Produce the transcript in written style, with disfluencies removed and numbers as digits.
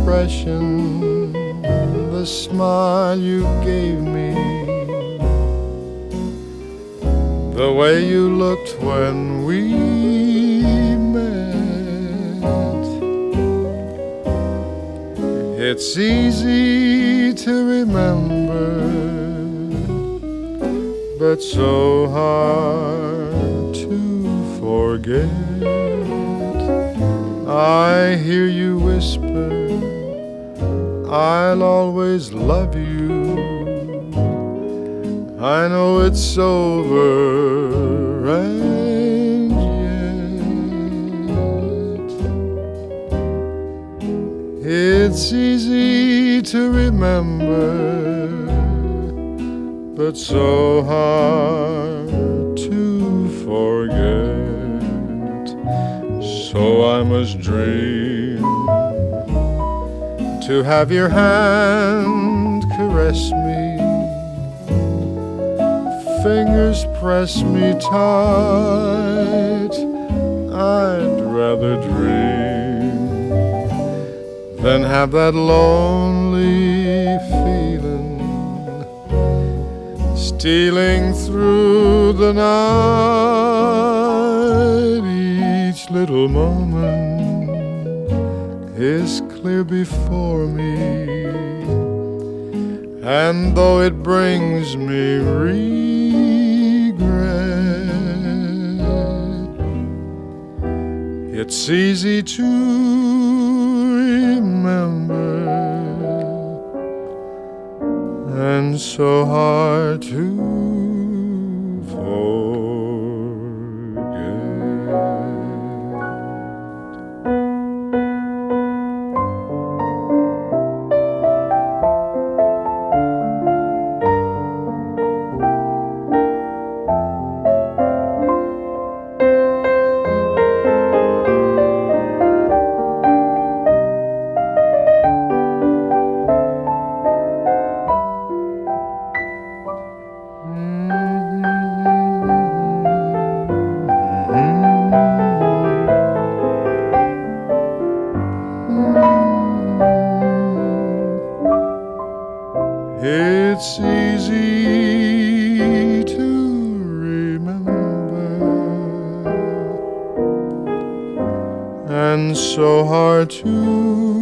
expression, the smile you gave me, the way you looked when we met. It's easy to remember, but so hard to forget. I hear you whisper, I'll always love you. I know it's over and yet it's easy to remember, but so hard to forget. So I must dream to have your hand caress me, fingers press me tight. I'd rather dream than have that lonely feeling stealing through the night. Each little moment is clear before me, and though it brings me regret, it's easy to remember and so hard to forget. It's easy to remember and so hard to